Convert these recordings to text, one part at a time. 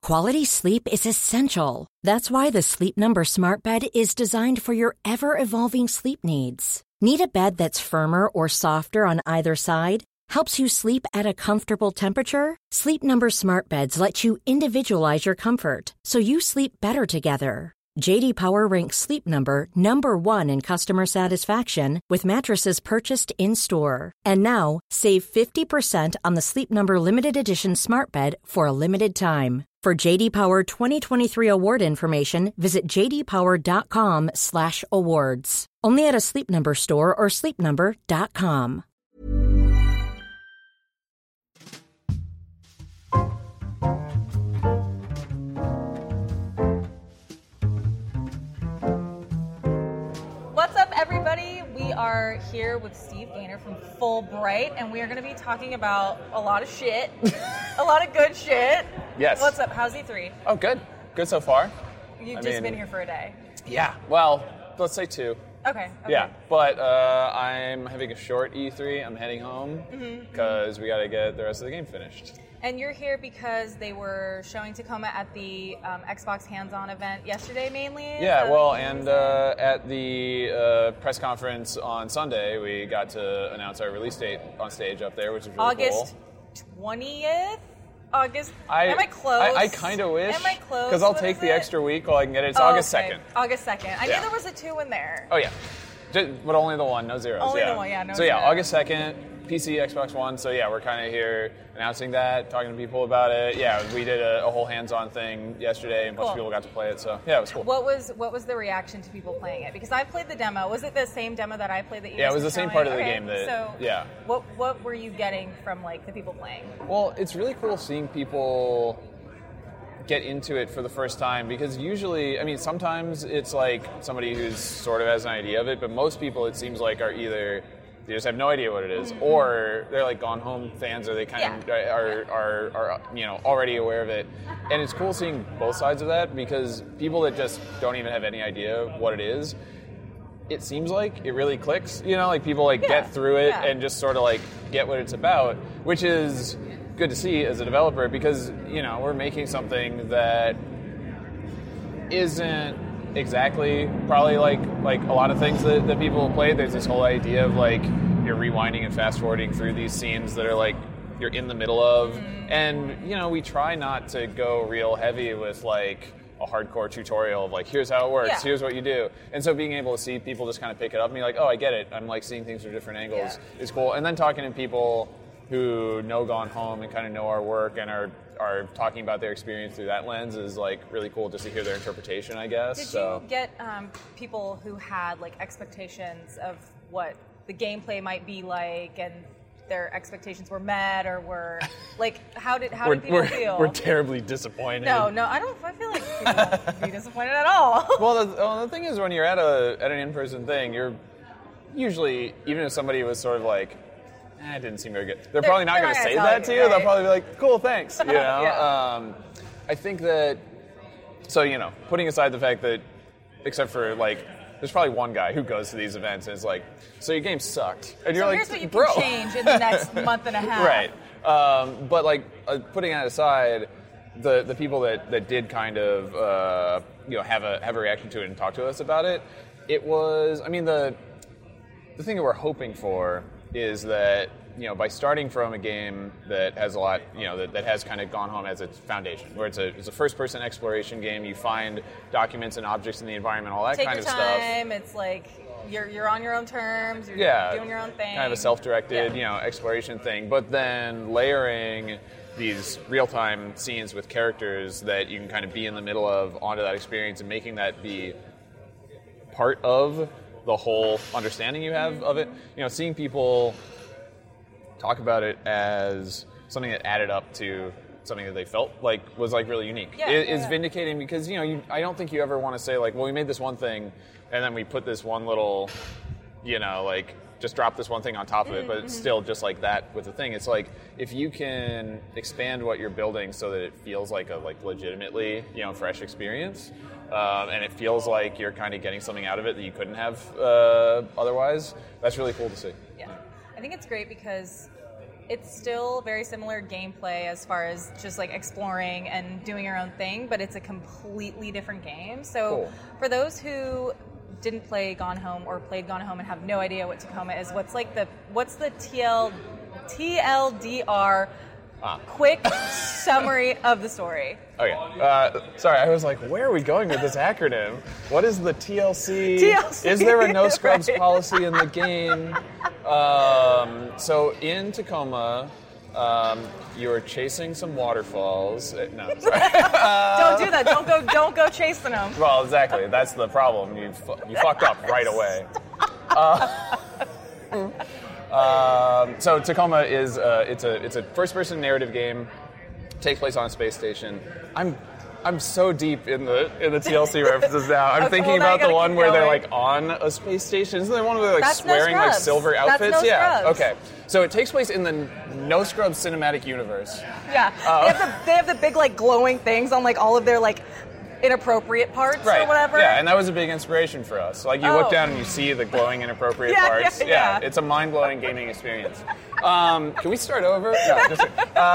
Quality sleep is essential. That's why the Sleep Number Smart Bed is designed for your ever-evolving sleep needs. Need a bed that's firmer or softer on either side? Helps you sleep at a comfortable temperature? Sleep Number Smart Beds let you individualize your comfort, so you sleep better together. J.D. Power ranks Sleep Number number 1 in customer satisfaction with mattresses purchased in-store. And now, save 50% on the Sleep Number Limited Edition Smart Bed for a limited time. For J.D. Power 2023 award information, visit jdpower.com/awards. Only at a Sleep Number store or sleepnumber.com. What's up, everybody? We are here with Steve Gaynor from Fullbright, and we are going to be talking about a lot of shit, a lot of good shit. Yes. What's up? How's E3? Oh, good. Good so far. You've just been here for a day. Yeah. Well, let's say 2. Okay. Yeah. But I'm having a short E3. I'm heading home because we got to get the rest of the game finished. And you're here because they were showing Tacoma at the Xbox Hands-On event yesterday, mainly? Yeah, well, and at the press conference on Sunday, we got to announce our release date on stage up there, which is really August cool. 20th? August? Am I close? I kind of wish. Am I close? Because I'll What take is the it? extra week while I can get it. It's August okay. 2nd. August 2nd. I knew Yeah. there was a 2 in there. Oh, yeah. But only the one, no zeros. Only yeah. the one, yeah, no So, yeah, zeros. August 2nd, PC, Xbox One. So, yeah, we're kind of here announcing that, talking to people about it. Yeah, we did a whole hands-on thing yesterday, and a bunch of Cool. people got to play it. So, yeah, it was cool. What was the reaction to people playing it? Because I played the demo. Was it the same demo that I played that you Yeah, it guys was were the same showing? part of the Okay, game that- So, yeah. What were you getting from like the people playing? Well, it's really cool seeing people get into it for the first time because usually, I mean, sometimes it's like somebody who's sort of has an idea of it, but most people, it seems like, are either they just have no idea what it is, or they're like Gone Home fans, or they kind of are already aware of it. And it's cool seeing both sides of that because people that just don't even have any idea what it is, it seems like it really clicks. You know, like people get through it and just sort of like get what it's about, which is good to see as a developer because, you know, we're making something that isn't exactly probably like a lot of things that people play. There's this whole idea of like you're rewinding and fast forwarding through these scenes that are like you're in the middle of. And, you know, we try not to go real heavy with like a hardcore tutorial of like, here's how it works, here's what you do. And so being able to see people just kind of pick it up and be like, oh, I get it. I'm like seeing things from different angles is cool. And then talking to people who know Gone Home and kind of know our work and are talking about their experience through that lens is like really cool just to hear their interpretation, I guess. Did you get people who had like expectations of what the gameplay might be like, and their expectations were met, or were like how did people feel? We're terribly disappointed. No, I don't. I feel like people would be disappointed at all. Well, the thing is, when you're at an in-person thing, you're usually, even if somebody was sort of like, it didn't seem very good, they're probably not going to say that to you. Right? They'll probably be like, cool, thanks. You know. Yeah. I think that. So, you know, putting aside the fact that, except for like, there's probably one guy who goes to these events and is like, so your game sucked, and you're So like, here's what you bro, can change in the next month and a half. Right. But like putting that aside, the people that did kind of have a reaction to it and talk to us about it, it was, I mean, the thing that we're hoping for is that, you know, by starting from a game that has a lot, you know, that has kind of Gone Home as its foundation, where it's a first-person exploration game, you find documents and objects in the environment, all that Take kind your of time. stuff. It's like you're on your own terms. You're doing your own thing. Kind of a self-directed, exploration thing. But then layering these real-time scenes with characters that you can kind of be in the middle of onto that experience and making that be part of the whole understanding you have of it. You know, seeing people talk about it as something that added up to something that they felt like was like really unique. It's vindicating because, you know, I don't think you ever want to say like, well, we made this one thing and then we put this one little, you know, like just drop this one thing on top of it, but it's still just like that with the thing. It's like if you can expand what you're building so that it feels like a legitimately, you know, fresh experience, and it feels like you're kind of getting something out of it that you couldn't have otherwise, that's really cool to see. Yeah. I think it's great because It's still very similar gameplay as far as just like exploring and doing your own thing, but it's a completely different game. So Cool. for those who didn't play Gone Home or played Gone Home and have no idea what Tacoma is, what's the TLDR quick summary of the story? Okay. Sorry, I was like, where are we going with this acronym? What is the TLC? TLC, Is there a no scrubs right. policy in the game? So in Tacoma, you are chasing some waterfalls. No, sorry. Don't do that. Don't go chasing them. Well, exactly. That's the problem. You fucked up right away. So Tacoma is it's a first-person narrative game. Takes place on a space station. I'm so deep in the TLC references now. I'm thinking now you about the gotta one keep where they're going. like on a space station. Isn't there one where they're like That's No wearing like Scrubs. silver That's outfits? No Yeah. Scrubs. Okay. So it takes place in the No Scrubs cinematic universe. Yeah. They have the big like glowing things on like all of their like inappropriate parts or whatever. Yeah, and that was a big inspiration for us. Like you look down and you see the glowing inappropriate Yeah, parts. yeah. It's a mind-blowing gaming experience. Can we start over? No, just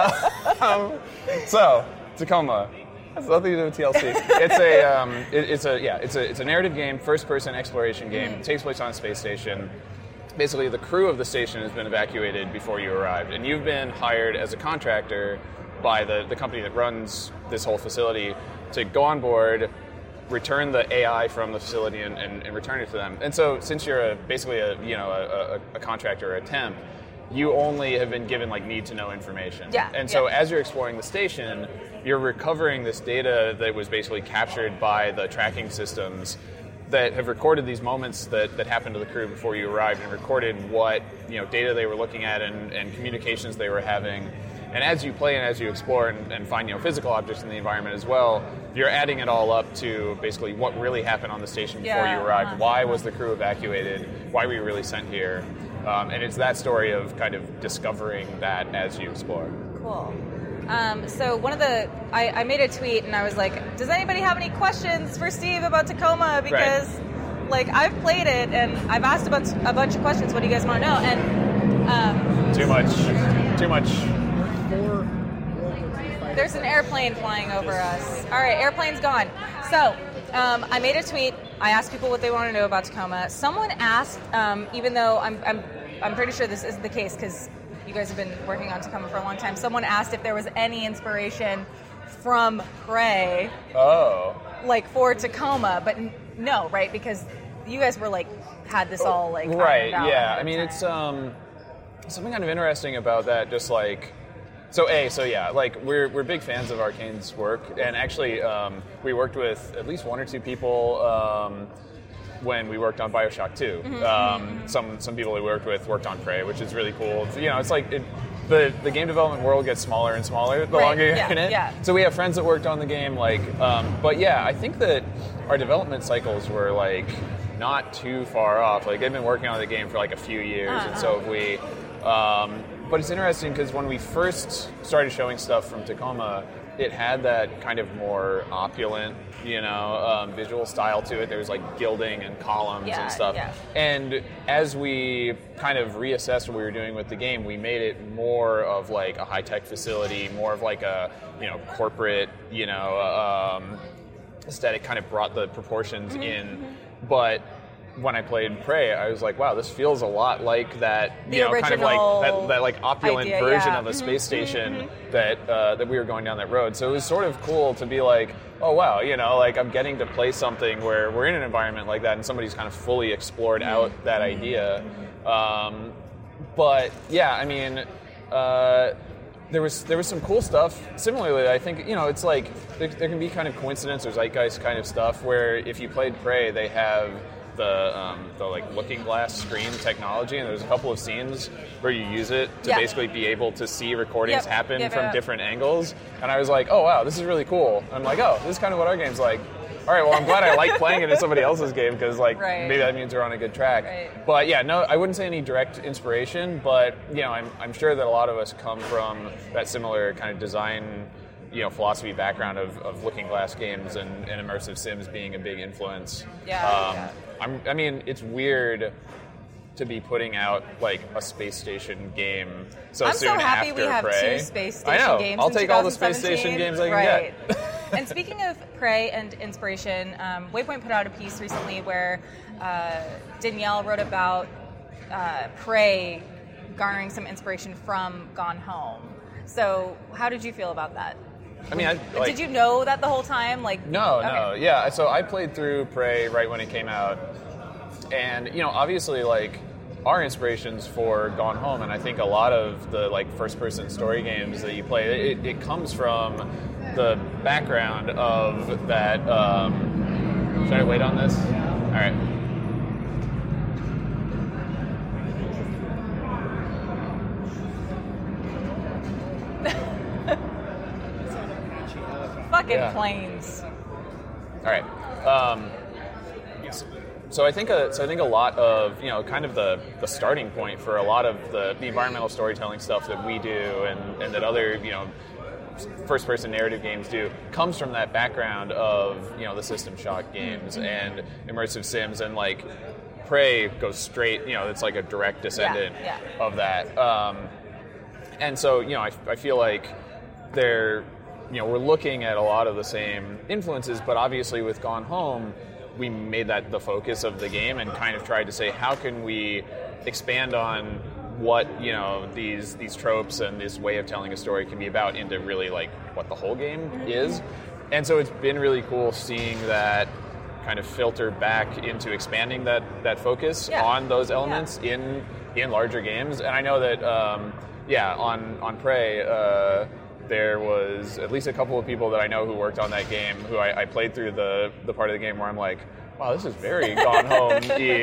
so Tacoma. Has nothing to do with TLC. It's a narrative game, first-person exploration game. It takes place on a space station. Basically, the crew of the station has been evacuated before you arrived, and you've been hired as a contractor by the company that runs this whole facility to go on board, return the AI from the facility, and return it to them. And so, since you're basically a contractor or a temp, you only have been given like need-to-know information. Yeah. And so, as you're exploring the station, you're recovering this data that was basically captured by the tracking systems that have recorded these moments that happened to the crew before you arrived, and recorded what data they were looking at and communications they were having. And as you play and as you explore and find physical objects in the environment as well, you're adding it all up to basically what really happened on the station before you arrived. Why was the crew evacuated? Why were you really sent here? And it's that story of kind of discovering that as you explore. Cool. So I made a tweet and I was like, does anybody have any questions for Steve about Tacoma? Because like I've played it and I've asked about a bunch of questions. What do you guys want to know? And Too much. there's an airplane flying over us. All right, airplane's gone. So I made a tweet. I asked people what they want to know about Tacoma. Someone asked, even though I'm pretty sure this isn't the case because you guys have been working on Tacoma for a long time. Someone asked if there was any inspiration from Prey, like for Tacoma, but no, right? Because you guys were like had this all like right. ironed out Yeah, ahead I of mean time. it's something kind of interesting about that. Just like like we're big fans of Arcane's work, and actually we worked with at least one or two people. When we worked on BioShock 2. Some people we worked with worked on Prey, which is really cool. It's like the game development world gets smaller and smaller the longer you're in it. Yeah. So we have friends that worked on the game, but yeah, I think that our development cycles were like not too far off. Like they've been working on the game for like a few years, and so have we. But it's interesting because when we first started showing stuff from Tacoma, it had that kind of more opulent, visual style to it. There was like gilding and columns and stuff. Yeah. And as we kind of reassessed what we were doing with the game, we made it more of like a high-tech facility, more of like a, corporate, aesthetic, kind of brought the proportions in. But when I played Prey, I was like, wow, this feels a lot like that, kind of like that like opulent idea, version yeah. of a space station that we were going down that road. So it was sort of cool to be like, oh wow, like I'm getting to play something where we're in an environment like that and somebody's kind of fully explored out that idea. But yeah, I mean, there was some cool stuff. Similarly, I think it's like there can be kind of coincidence or zeitgeist kind of stuff where if you played Prey, they have the like looking glass screen technology, and there's a couple of scenes where you use it to basically be able to see recordings happen from different angles. And I was like, oh wow, this is really cool. And I'm like, oh, this is kind of what our game's like. All right, well, I'm glad I like playing it in somebody else's game because maybe that means we're on a good track. Right. But yeah, no, I wouldn't say any direct inspiration, but I'm sure that a lot of us come from that similar kind of design philosophy background of looking glass games and immersive sims being a big influence. Yeah. I mean, it's weird to be putting out like a space station game so I'm soon so happy after we have Prey. 2 space station I know. games. I'll in take all the space 2017. station games I can Right. get. And speaking of Prey and inspiration, Waypoint put out a piece recently where Danielle wrote about Prey garnering some inspiration from Gone Home. So how did you feel about that? I mean, did you know that the whole time? No. Yeah, so I played through Prey right when it came out. And, obviously, our inspirations for Gone Home, and I think a lot of the, first-person story games that you play, it comes from the background of that... should I wait on this? All right. Fucking planes. All right. So I think a lot of kind of the starting point for a lot of the environmental storytelling stuff that we do and that other first person narrative games do comes from that background of the System Shock games and immersive sims, and Prey goes straight, it's like a direct descendant of that. And so I feel like they're we're looking at a lot of the same influences, but obviously with Gone Home, we made that the focus of the game and kind of tried to say, how can we expand on what these tropes and this way of telling a story can be about into really what the whole game is. And so it's been really cool seeing that kind of filter back into expanding that focus on those elements in larger games. And I know that on Prey, there was at least a couple of people that I know who worked on that game who I played through the part of the game where I'm like, wow, this is very Gone Home-y.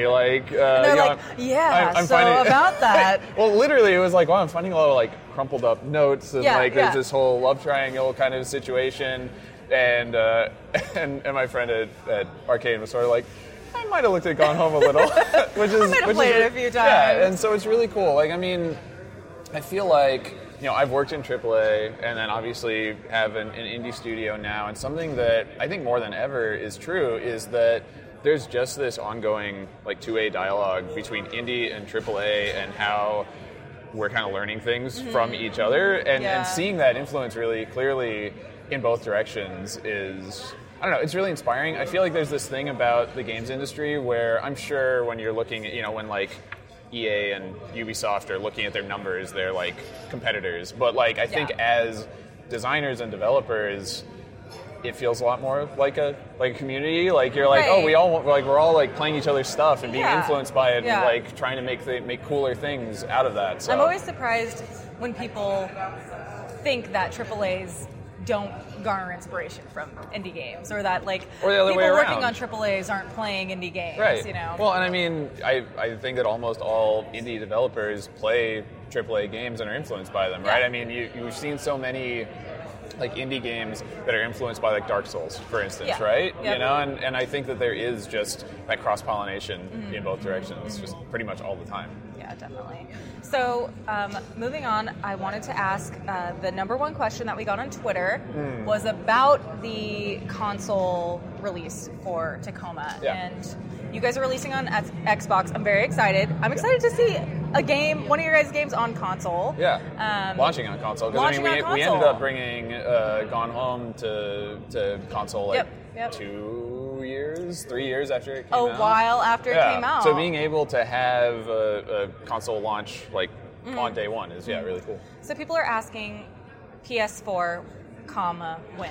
I'm finding, about that. Well, literally, it was like, wow, I'm finding a lot of crumpled up notes and there's this whole love triangle kind of situation, and my friend at Arcade was sort of like, I might have looked at Gone Home a little, which is I might have played it a few times. Yeah, and so it's really cool. I feel like I've worked in AAA and then obviously have an indie studio now, and something that I think more than ever is true is that there's just this ongoing two-way dialogue between indie and AAA and how we're kind of learning things from each other, and seeing that influence really clearly in both directions is, I don't know, it's really inspiring. I feel like there's this thing about the games industry where I'm sure when you're looking at, when EA and Ubisoft are looking at their numbers, they're competitors. But I think as designers and developers, it feels a lot more like a community. You're oh, we're all playing each other's stuff and being influenced by it and trying to make cooler things out of that. So I'm always surprised when people think that AAAs don't garner inspiration from indie games, or that or the other people way working around. on AAAs aren't playing indie games. Right. Well, and I mean, I think that almost all indie developers play AAA games and are influenced by them, right? I mean, you've seen so many indie games that are influenced by Dark Souls, for instance, right? Yep. And I think that there is just that cross-pollination in both directions, just pretty much all the time. Yeah, definitely. So, moving on, I wanted to ask the number one question that we got on Twitter was about the console release for Tacoma. Yeah. And you guys are releasing on Xbox. I'm very excited. I'm excited to see a game, one of your guys' games on console. Yeah, launching on console. Because we ended up bringing Gone Home to console 3 years after it came out. A while after it came out. So being able to have a console launch on day one is really cool. So people are asking PS4, when?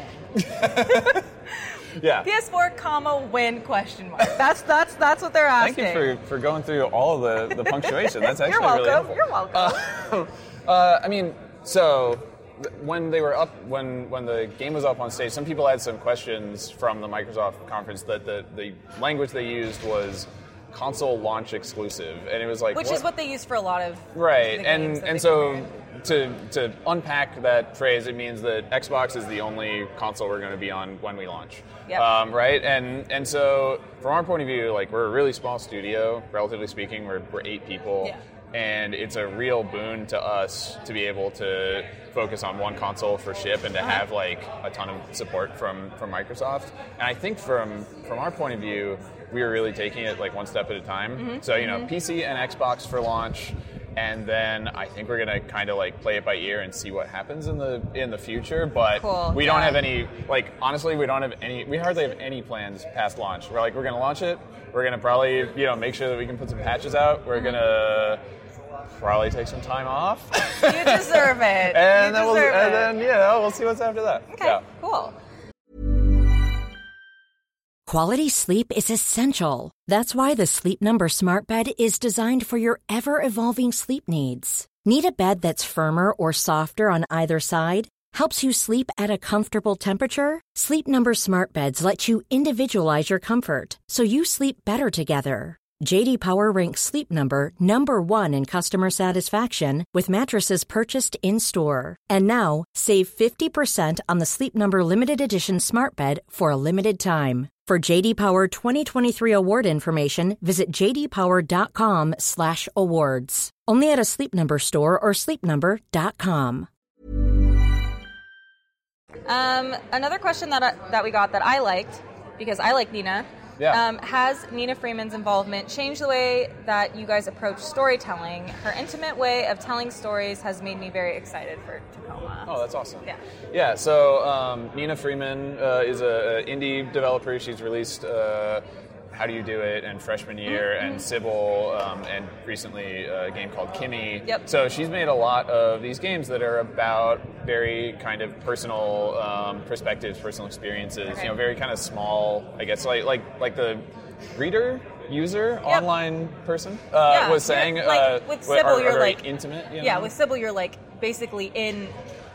Yeah. PS4, when, question mark. That's what they're asking. Thank you for going through all of the punctuation. That's actually really helpful. You're welcome. I mean, so when they were up, when the game was up on stage, some people had some questions from the Microsoft conference that the language they used was console launch exclusive, and it was which is what they use for a lot of right. the games And so to unpack that phrase, it means that Xbox is the only console we're going to be on when we launch. Yep. Right? And so from our point of view, we're a really small studio, relatively speaking. We're 8 people. Yeah. and it's a real boon to us to be able to focus on one console for ship and to have like a ton of support from Microsoft. And I think from our point of view, we were really taking it like one step at a time. So PC and Xbox for launch, and then I think we're gonna kind of like play it by ear and see what happens in the future. But we don't have any, like, honestly, we hardly have any plans past launch. We're gonna launch it. We're gonna probably make sure that we can put some patches out. We're gonna probably take some time off. You deserve it. And then we'll see what's after that. Okay, cool. Quality sleep is essential. That's why the Sleep Number Smart Bed is designed for your ever-evolving sleep needs. Need a bed that's firmer or softer on either side? Helps you sleep at a comfortable temperature? Sleep Number Smart Beds let you individualize your comfort, so you sleep better together. J.D. Power ranks Sleep Number number 1 in customer satisfaction with mattresses purchased in-store. And now, save 50% on the Sleep Number Limited Edition Smart Bed for a limited time. For J.D. Power 2023 award information, visit jdpower.com/awards. Only at a Sleep Number store or sleepnumber.com. Another question that we got that I liked, because I like Nina. Has Nina Freeman's involvement changed the way that you guys approach storytelling? Her intimate way of telling stories has made me very excited for Tacoma. Oh, that's awesome. Yeah. So Nina Freeman is an indie developer. She's released How Do You Do It and Freshman Year and Sybil, and recently a game called Kimmy. Yep. So she's made a lot of these games that are about very kind of personal perspectives, personal experiences. Okay. Very kind of small, I guess, like the reader, user, online person was saying. With Sybil, you're very like intimate. Yeah, with Sybil, you're like basically in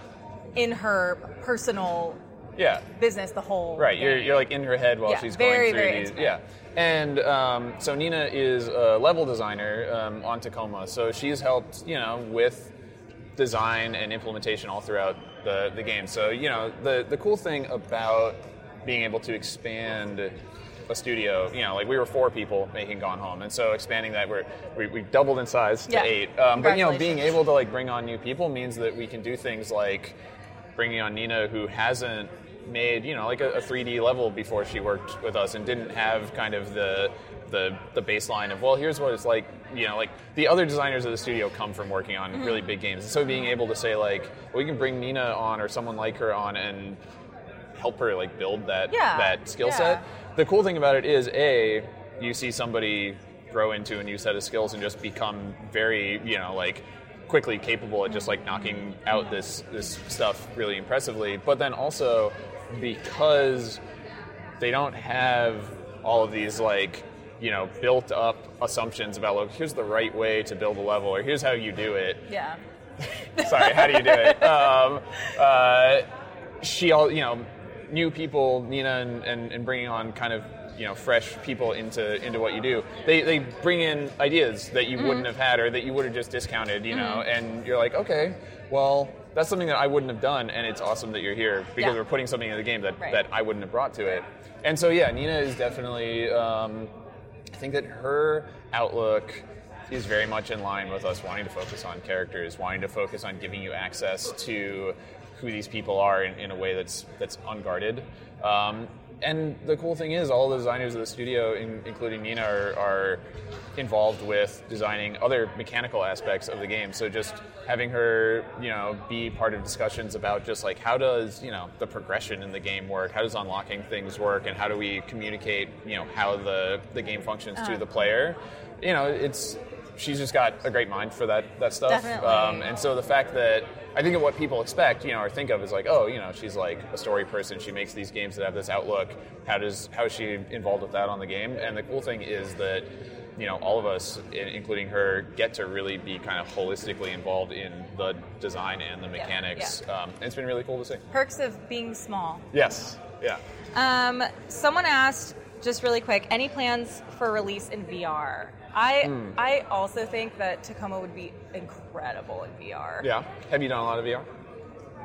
her personal business the whole right. thing. You're like in her head while she's going through very these. intimate. Yeah. And so Nina is a level designer on Tacoma. So she's helped, with design and implementation all throughout the game. So, the cool thing about being able to expand a studio, like we were 4 people making Gone Home, and so expanding that, we doubled in size to 8. But being able to like bring on new people means that we can do things like bringing on Nina, who hasn't made like a 3D level before she worked with us and didn't have kind of the baseline of, well, here's what it's like. Like the other designers of the studio come from working on really big games, and so being able to say like, we can bring Nina on or someone like her on and help her like build that skill set. The cool thing about it is, you see somebody grow into a new set of skills and just become very, like quickly capable at just like knocking out this stuff really impressively. But then also, because they don't have all of these like, built up assumptions about, look, here's the right way to build a level, or here's how you do it. Yeah. Sorry, how do you do it? New people, Nina, and bringing on kind of fresh people into what you do. They bring in ideas that you wouldn't have had, or that you would have just discounted, and you're like, okay, well, that's something that I wouldn't have done, and it's awesome that you're here because we're putting something in the game that I wouldn't have brought to it. And so Nina is definitely, I think that her outlook is very much in line with us wanting to focus on characters, wanting to focus on giving you access to who these people are in a way that's unguarded. And the cool thing is, all the designers of the studio, including Nina, are involved with designing other mechanical aspects of the game. So just having her, be part of discussions about just like, how does, the progression in the game work? How does unlocking things work? And how do we communicate, how the game functions to the player? She's just got a great mind for that stuff. Definitely. And so the fact that, I think of what people expect, or think of is like, oh, she's like a story person. She makes these games that have this outlook. How is she involved with that on the game? And the cool thing is that, all of us, including her, get to really be kind of holistically involved in the design and the mechanics. And it's been really cool to see. Perks of being small. Yes. Yeah. Someone asked, just really quick, any plans for release in VR? I also think that Tacoma would be incredible in VR. Yeah. Have you done a lot of VR?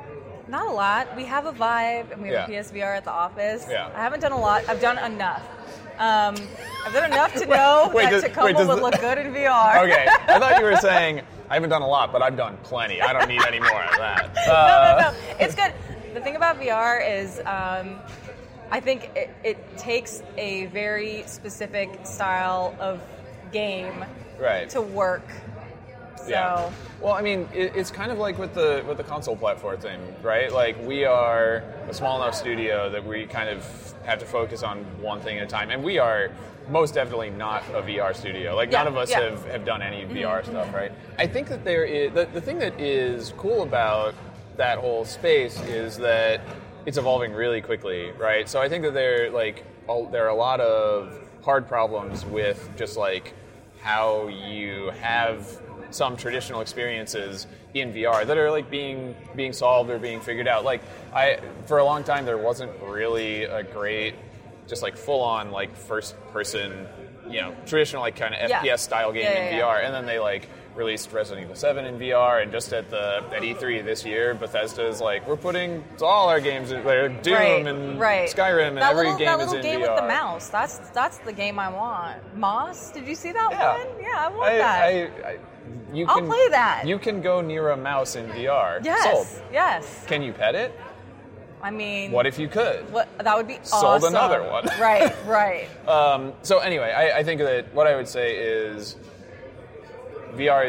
Not a lot. We have a Vive and we have a PSVR at the office. Yeah. I haven't done a lot. I've done enough. I've done enough to know that Tacoma would look good in VR. Okay, I thought you were saying I haven't done a lot, but I've done plenty. I don't need any more of that. No. It's good. The thing about VR is I think it takes a very specific style of game to work. So. Yeah. Well, I mean, it's kind of like with the console platform thing, right? Like, we are a small enough studio that we kind of have to focus on one thing at a time, and we are most definitely not a VR studio. Like, none of us have done any VR stuff, right? I think that there is the thing that is cool about that whole space is that it's evolving really quickly, right? So I think that there are a lot of hard problems with just like how you have some traditional experiences in VR that are like being solved or being figured out. Like, for a long time there wasn't really a great just like full on like first person, traditional like kind of FPS style game in VR, and then they like released Resident Evil 7 in VR, and just at E3 this year, Bethesda is like, we're putting all our games in there, Doom and Skyrim, and every game is in VR. That little game with the mouse, that's the game I want. Moss? Did you see that one? Yeah, I want that. I'll play that. You can go near a mouse in VR. Yes. Sold. Yes. Can you pet it? I mean... What if you could? That would be awesome. Sold another one. Right. So anyway, I think that what I would say is VR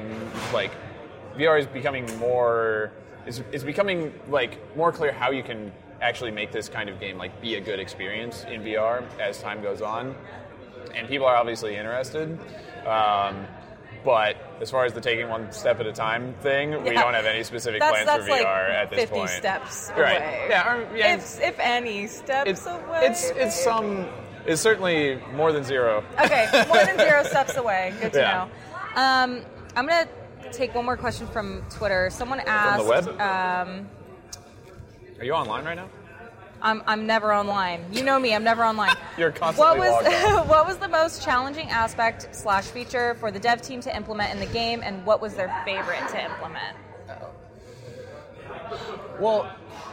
is becoming more... It's becoming like more clear how you can actually make this kind of game like be a good experience in VR as time goes on. And people are obviously interested. But as far as the taking one step at a time thing, we don't have any specific plans for VR like at this 50 point. steps away. Right. Yeah. If any steps away. It's certainly more than zero. Okay, more than 0 steps away. Good to know. I'm going to take one more question from Twitter. Someone asked... From the web? Are you online right now? I'm never online. You know me, I'm never online. You're constantly logged on. What was the most challenging aspect / feature for the dev team to implement in the game, and what was their favorite to implement? Well,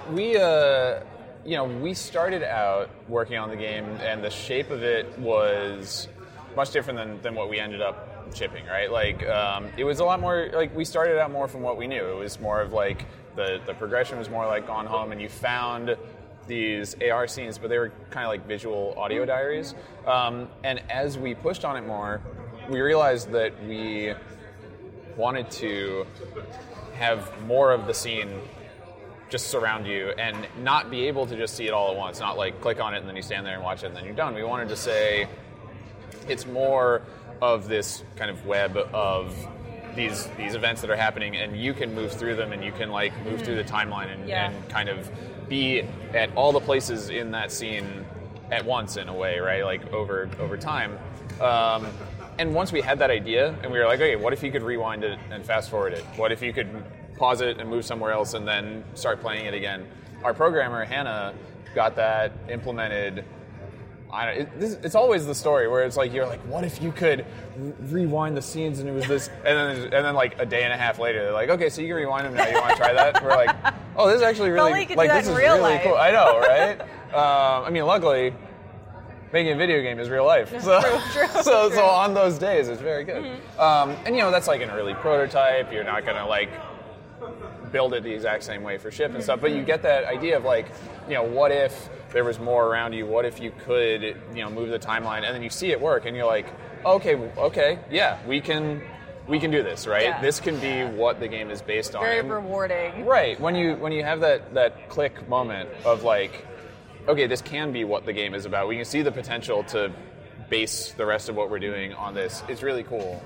we started out working on the game, and the shape of it was much different than what we ended up shipping, right? Like, it was a lot more, like, we started out more from what we knew. It was more of like, the progression was more like Gone Home, and you found these AR scenes, but they were kind of like visual audio diaries. And as we pushed on it more, we realized that we wanted to have more of the scene just surround you and not be able to just see it all at once, not like click on it and then you stand there and watch it and then you're done. We wanted to say it's more of this kind of web of these events that are happening, and you can move through them, and you can like move through the timeline and kind of be at all the places in that scene at once, in a way, right? Like over time. And once we had that idea, and we were like, okay, what if you could rewind it and fast forward it? What if you could pause it and move somewhere else and then start playing it again? Our programmer, Hannah, got that implemented. It's always the story where it's like, you're like, what if you could rewind the scenes and it was this, and then like a day and a half later, they're like, okay, so you can rewind them now. You want to try that? And we're like, oh, this is actually really, like, this is really life. Cool. I know, right? I mean, luckily, making a video game is real life. So on those days, it's very good. Mm-hmm. And that's like an early prototype. You're not gonna like build it the exact same way for ship and stuff, but you get that idea of like, what if there was more around you? What if you could, move the timeline, and then you see it work, and you're like, okay, yeah, we can do this, right? Yeah. This can be what the game is based on. Very rewarding. Right. When you have that click moment of like, okay, this can be what the game is about. We can see the potential to base the rest of what we're doing on this. It's really cool.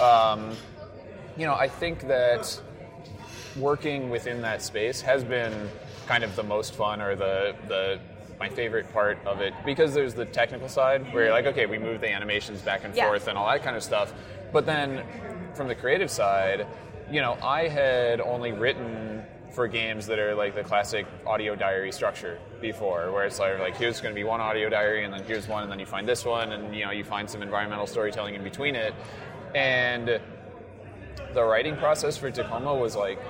I think that working within that space has been kind of the most fun, or my favorite part of it, because there's the technical side where you're like, okay, we move the animations back and forth and all that kind of stuff. But then from the creative side, I had only written for games that are like the classic audio diary structure before, where it's like here's going to be one audio diary, and then here's one, and then you find this one, and you find some environmental storytelling in between it. And the writing process for Tacoma was like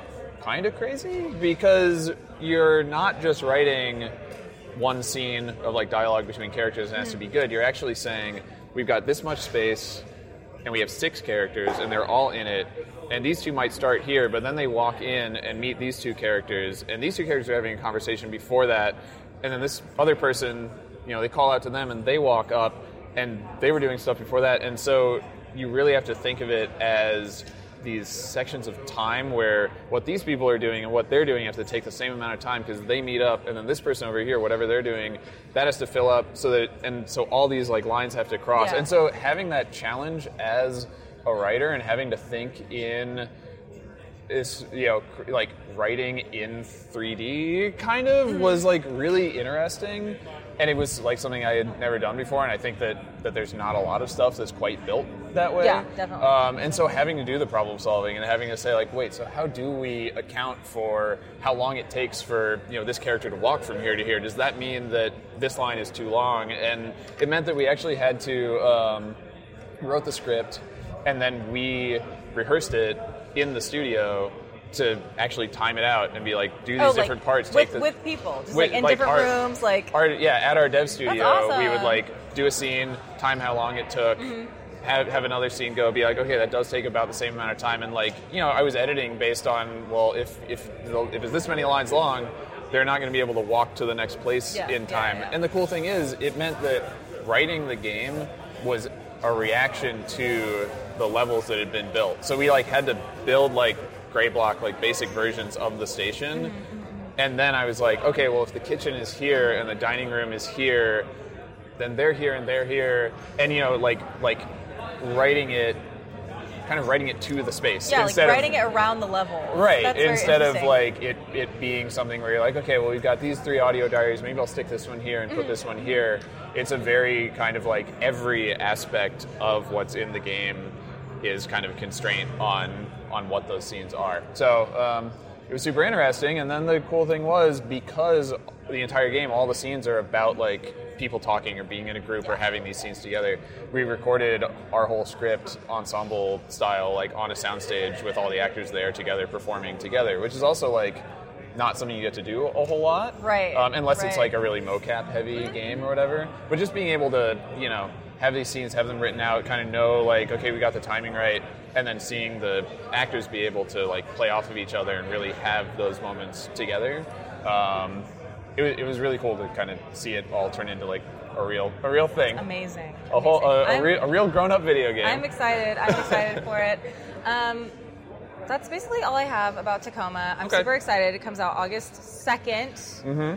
kind of crazy because you're not just writing one scene of like dialogue between characters and it has to be good. You're actually saying we've got this much space and we have 6 characters and they're all in it, and these two might start here, but then they walk in and meet these 2 characters, and these 2 characters are having a conversation before that, and then this other person, they call out to them and they walk up and they were doing stuff before that, and so you really have to think of it as these sections of time where what these people are doing and what they're doing have to take the same amount of time because they meet up, and then this person over here, whatever they're doing, that has to fill up so all these like lines have to cross. Yeah. And so having that challenge as a writer and having to think in this, like writing in 3D kind of was like really interesting. And it was like something I had never done before, and I think that there's not a lot of stuff that's quite built that way. Yeah, definitely. And so having to do the problem solving and having to say like, wait, so how do we account for how long it takes for this character to walk from here to here? Does that mean that this line is too long? And it meant that we actually had to wrote the script, and then we rehearsed it in the studio to actually time it out and be like, do these different parts. With people, just like in different rooms, like... At our dev studio, awesome. We would like do a scene, time how long it took, have another scene go, be like, okay, that does take about the same amount of time, and like, I was editing based on, well, if it's this many lines long, they're not going to be able to walk to the next place in time. Yeah. And the cool thing is, it meant that writing the game was a reaction to the levels that had been built. So we like had to build like gray block, like basic versions of the station. And then I was like, okay, well, if the kitchen is here and the dining room is here, then they're here and they're here. And, like writing it to the space. Yeah, like writing it around the level. Right, That's instead of like it being something where you're like, okay, well, we've got these 3 audio diaries, maybe I'll stick this one here and put this one here. It's a very kind of like every aspect of what's in the game is kind of a constraint on what those scenes are. So it was super interesting, and then the cool thing was, because the entire game, all the scenes are about like people talking or being in a group or having these scenes together. We recorded our whole script ensemble style, like on a soundstage with all the actors there together performing together, which is also like not something you get to do a whole lot, right? Unless it's like a really mocap heavy game or whatever. But just being able to have these scenes, have them written out, kind of know like, okay, we got the timing right, and then seeing the actors be able to like play off of each other and really have those moments together. It was really cool to kind of see it all turn into like a real thing. Amazing. A real grown-up video game. I'm excited for it. That's basically all I have about Tacoma. I'm super excited. It comes out August 2nd.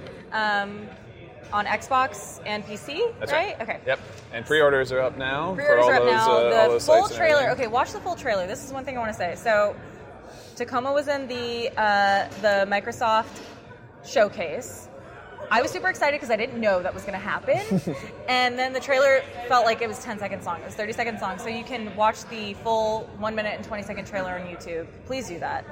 On Xbox and PC, That's right? Okay. Yep. And pre-orders are up now. Pre-orders are up now. The full trailer. Okay, watch the full trailer. This is one thing I want to say. So, Tacoma was in the Microsoft showcase. I was super excited because I didn't know that was going to happen. And then the trailer felt like it was 10 seconds long. It was 30 seconds long. So you can watch the full 1 minute and 20 second trailer on YouTube. Please do that.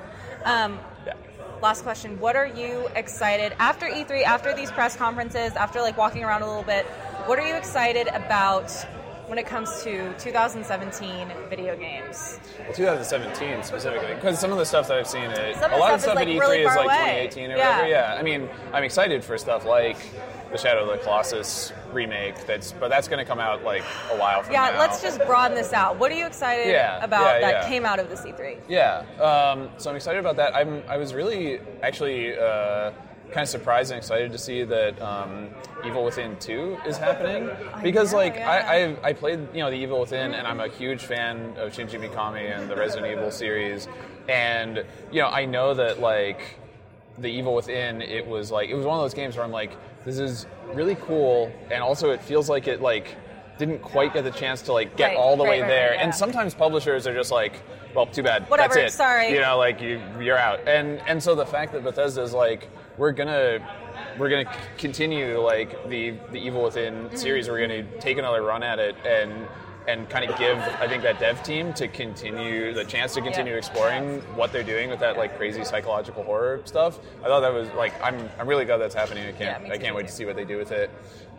Last question. What are you excited after E3, after these press conferences, after like walking around a little bit, what are you excited about when it comes to 2017 video games? Well, 2017 specifically, because some of the stuff that I've seen, a lot of stuff at E3 really is like away. 2018 or whatever. Yeah, I mean, I'm excited for stuff like the Shadow of the Colossus remake. But that's going to come out like a while from now. Yeah, let's just broaden this out. What are you excited about that came out of this E3? Yeah, so I'm excited about that. I was really actually kind of surprised and excited to see that Evil Within 2 is happening, because I played the Evil Within, and I'm a huge fan of Shinji Mikami and the Resident Evil series, and I know that like the Evil Within, it was one of those games where I'm like, this is really cool, and also it feels like it like didn't quite get the chance to like get all the way there. And sometimes publishers are just like, well, too bad. Whatever, that's it. sorry. Like you're out. And so the fact that Bethesda's like, we're gonna continue like the Evil Within series. We're gonna take another run at it and kind of give, I think, that dev team the chance to continue exploring what they're doing with that like crazy psychological horror stuff. I thought that was like, I'm really glad that's happening. I can't wait to see what they do with it.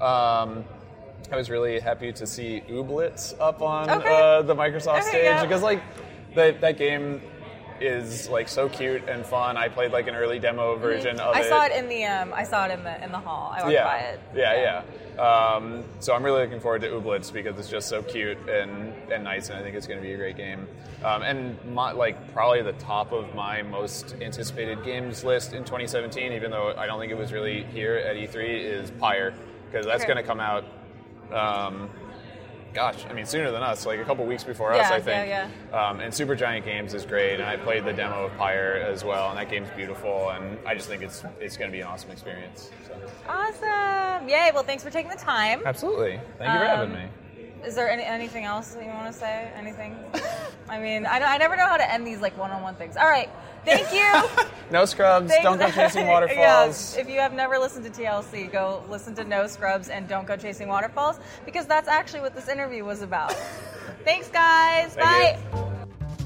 I was really happy to see Ooblets up on the Microsoft stage, because like that game, is like so cute and fun. I played like an early demo version of it. I saw it in the hall. I walked by it. Yeah. So I'm really looking forward to Ooblets because it's just so cute and nice, and I think it's going to be a great game. And probably the top of my most anticipated games list in 2017, even though I don't think it was really here at E3, is Pyre, because that's going to come out. Sooner than us, like a couple weeks before us, I think. Yeah. And Supergiant Games is great, and I played the demo of Pyre as well, and that game's beautiful, and I just think it's going to be an awesome experience. So. Awesome! Yay! Well, thanks for taking the time. Absolutely. Thank you for having me. Is there anything else that you want to say? Anything? I mean, I never know how to end these like one-on-one things. All right. Thank you. No Scrubs. Don't go chasing waterfalls. Yeah, if you have never listened to TLC, go listen to No Scrubs and Don't Go Chasing Waterfalls, because that's actually what this interview was about. Thanks, guys. Thank Bye. You.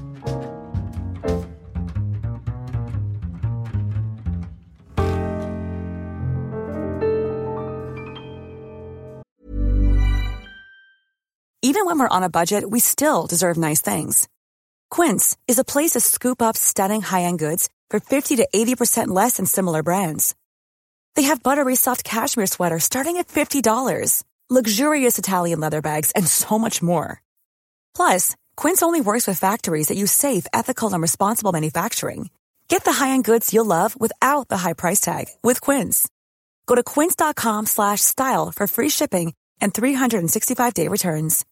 Even when we're on a budget, we still deserve nice things. Quince is a place to scoop up stunning high-end goods for 50 to 80% less than similar brands. They have buttery soft cashmere sweaters starting at $50, luxurious Italian leather bags, and so much more. Plus, Quince only works with factories that use safe, ethical, and responsible manufacturing. Get the high-end goods you'll love without the high price tag with Quince. Go to quince.com/style for free shipping and 365-day returns.